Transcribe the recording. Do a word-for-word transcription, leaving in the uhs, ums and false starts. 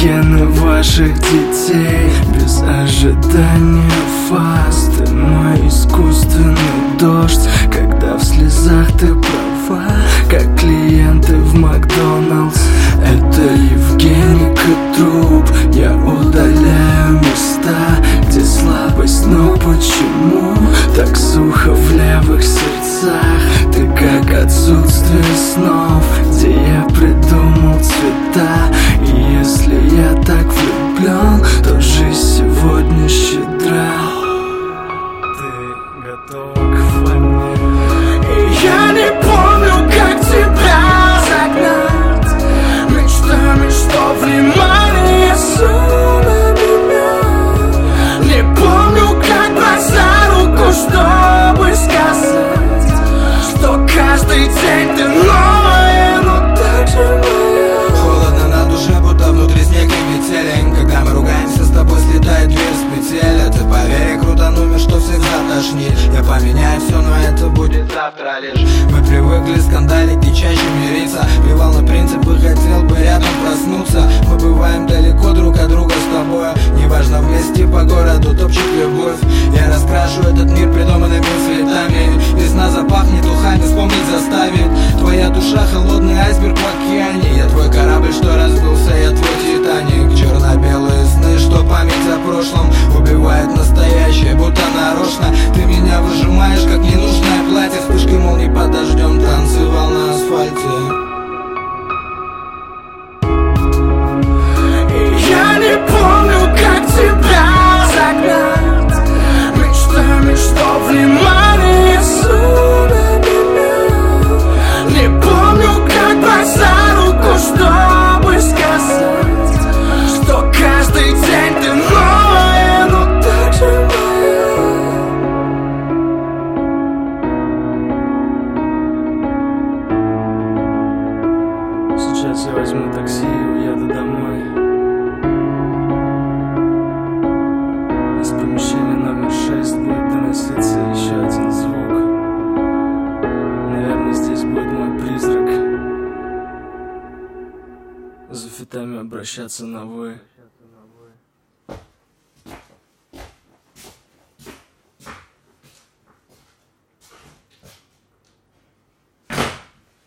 гены ваших детей. Без ожидания фаз ты мой искусственный дождь, когда в слезах ты права, как клиенты в Макдоналдс. Это Евгений Труп. Я удаляю места, где слабость, но почему так сухо в левых сердцах? Ты как отсутствие снов, где я придумал цвета. И если я так влюблен, то жизнь сегодня щедра. Ты готова к войне? И я не помню, как тебя загнать мечтами, что внимание на меня. Не помню, как брать за руку, чтобы сказать, что каждый день ты новая, но так же моя. Холодно на душе, будто внутри снег и метелень. Когда мы ругаемся, с тобой слетает дверь с петель. Ты поверь, крутануми, что всегда тошнит. Я поменяю все, но это будет завтра лишь. Мы привыкли скандалить и чаще мириться. Плевал на принципы, хотел бы рядом проснуться. Мы бываем далеко друг от друга с тобой. Неважно, вместе по городу топчет любовь. Я раскрашу этот мир придуманными цветами. Весна запахнет духами, вспомнить заставит. Твоя душа холодный айсберг в океане. Я твой корабль, что разбился, я твой Титаник. Черно-белые сны, что память о прошлом убивает настоящее, будто нарочно. Ты меня выжимаешь, как ненужное платье. Вспышкой молний под дождем танцевал на асфальте. Я не помню, как тебя загнать мечтами, что внимание на меня. Не помню, как брать за руку, чтобы сказать, что каждый день ты новая, но так же моя. Сейчас я возьму такси и уеду домой. Из помещения номер шесть будет доноситься еще один звук. Наверное, здесь будет мой призрак. За фитами обращаться на «вы».